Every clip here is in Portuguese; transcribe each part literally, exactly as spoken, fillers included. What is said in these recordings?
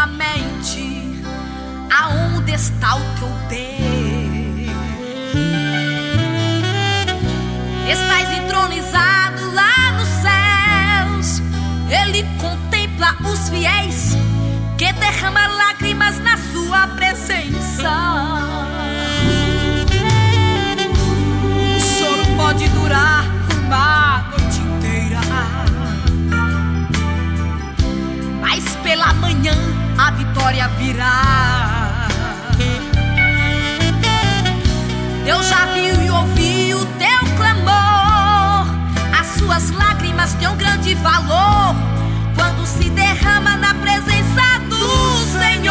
eternamente aonde está o teu Deus. Estás entronizado lá nos céus, Ele contempla os fiéis que derramam lágrimas na sua presença. O choro pode durar uma noite inteira, mas pela manhã a vitória virá. Deus já viu e ouviu o teu clamor, as suas lágrimas têm um grande valor quando se derrama na presença do Senhor.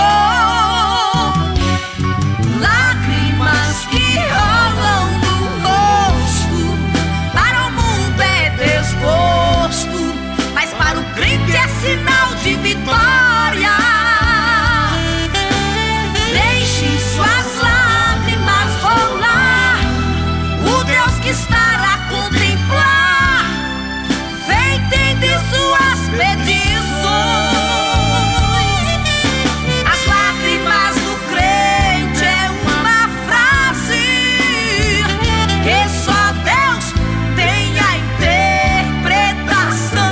Lágrimas que rolam no rosto, para o mundo é desgosto, mas para o crente é sinal de vitória. Deixe suas lágrimas rolar, o Deus que está a contemplar vem entender suas petições. As lágrimas do crente é uma frase que só Deus tem a interpretação.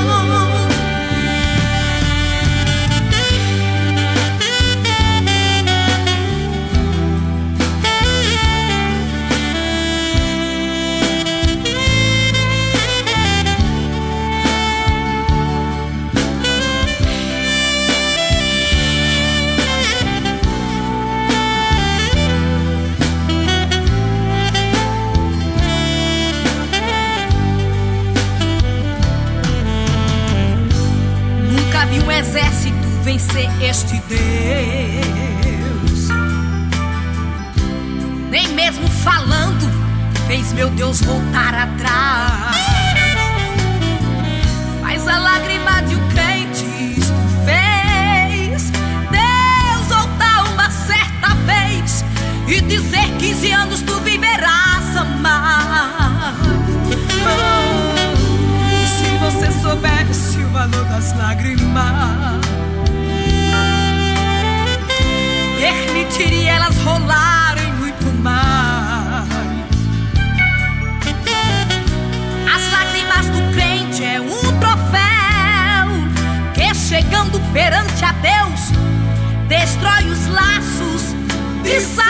Nunca vi um exército vencer este Deus, nem mesmo falando fez meu Deus voltar atrás. Mas a lágrima de um crente isto fez Deus voltar uma certa vez e dizer: quinze anos tu viverás amar. Oh, se você soubesse o valor das lágrimas, permitiria elas rolarem muito mais. As lágrimas do crente é um troféu que, chegando perante a Deus, destrói os laços de Satanás.